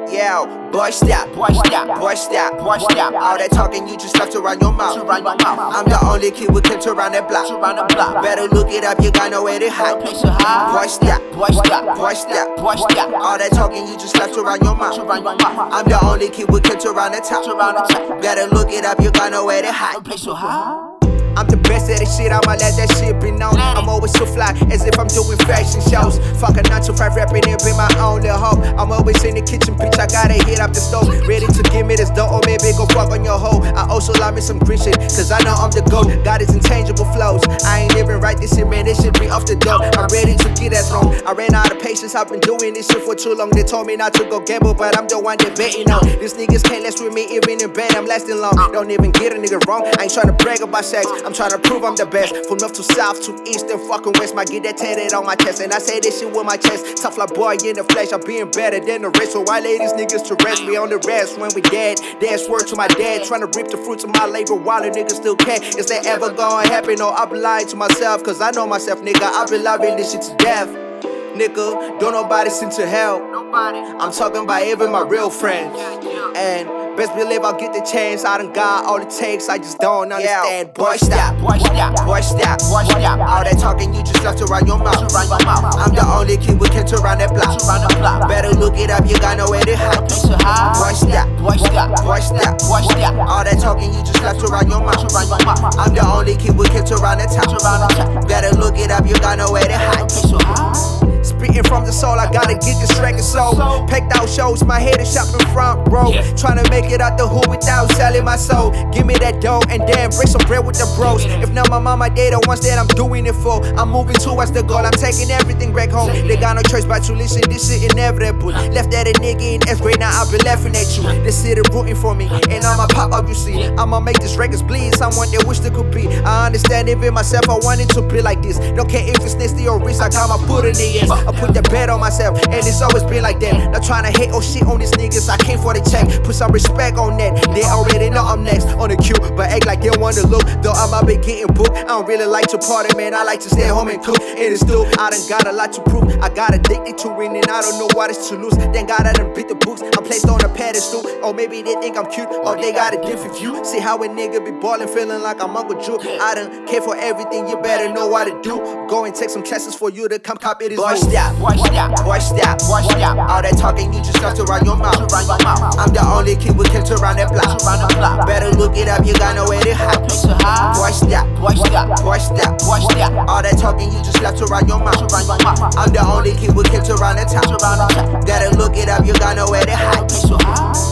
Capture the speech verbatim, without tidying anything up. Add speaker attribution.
Speaker 1: Yeah, boy stop, boy stop, boy stop, boy stop. All that talking, you just left to run your mouth. I'm the only kid with kids around that block. Better look it up, you got nowhere to hide. Boy stop, boy stop, boy stop, boy stop. All that talking, you just left to run your mouth. I'm the only kid with kids around the top. Better look it up, you got nowhere to hide. I'm the best at this shit, I'ma let that shit be known. I'm always so fly, as if I'm doing fashion shows. Fuck a nine to five rapping and be my own little hoe. I'm always in the kitchen, bitch, I gotta hit up the stove. Ready to give me this dough, or maybe go fuck on your hoe. I also love me some green shit, cause I know I'm the GOAT. Got his intangible flows, I ain't even write this shit, man, this shit be off the dope. I'm ready to get that wrong. I ran out of patience, I've been doing this shit for too long. They told me not to go gamble, but I'm the one that betting on. These niggas can't last with me, even in bed, I'm lasting long. Don't even get a nigga wrong, I ain't tryna brag about sex, I'm tryna prove I'm the best. From north to south to east and fucking west, might get that tatted on my chest. And I say this shit with my chest, tough like boy in the flesh. I'm being better than the rest, so I lay these niggas to rest. We on the rest when we dead. That's word to my dad, trying to reap the fruits of my labor while the niggas still can. Is that ever gonna happen? No, I've been lying to myself, cause I know myself, nigga. I've been loving this shit to death. Nigga, don't nobody seem to help. I'm talking about even my real friends. And best believe I'll get the chance. I done got all it takes, I just don't understand. Yeah, boy stop, boy stop, boy stop, boy stop. All that talking, you just left to run your mouth. I'm the only kid with kids around that block. Better look it up, you got nowhere to hide. Boy stop, boy stop, boy stop, boy stop. All that talking, you just left to run your mouth. I'm the only kid with kids around the top. Better look it up, you got nowhere to hide. Spitting from the soul, I gotta get this record sold. Packed out shows, my head is shot in front row. Tryna make it out the hood without selling my soul. Give me that dough and then break some bread with the bros. If not my mama, they the ones that I'm doing it for. I'm moving towards the goal, I'm taking everything back home. They got no choice but to listen, this shit inevitable. Left at a nigga in S grade, now I've been laughing at you. This city rooting for me, and I'ma pop up, you see. I'ma make this records bleed, someone they wish they could be. I understand even myself, I want it to be like this. Don't care if it's nasty or rich, I got my foot in the ass. I put the bet on myself, and it's always been like that. Not trying to hate or shit on these niggas, I came for the check. Put some respect on that, they already know I'm next on the queue, but act like they want to look. Though I might be getting booked, I don't really like to party, man, I like to stay home and cook. It is still, I done got a lot to prove. I got addicted to winning, I don't know what is to lose. Thank God I done beat the books, I'm placed on a pedestal. Or maybe they think I'm cute, or they got a different view. See how a nigga be ballin', feeling like I'm Uncle Drew. I done care for everything, you better know what to do. Go and take some classes for you to come copy this boy stop, boy stop, boy stop, boy stop. All that talking, you just left to run your mouth. I'm the only kid with kids around that block. Better look it up, you got nowhere to hide. Boy stop, boy stop, boy stop, boy stop. All that talking, you just left to run your mouth. I'm the only kid with kids around the top. Gotta look it up, you got nowhere to hide.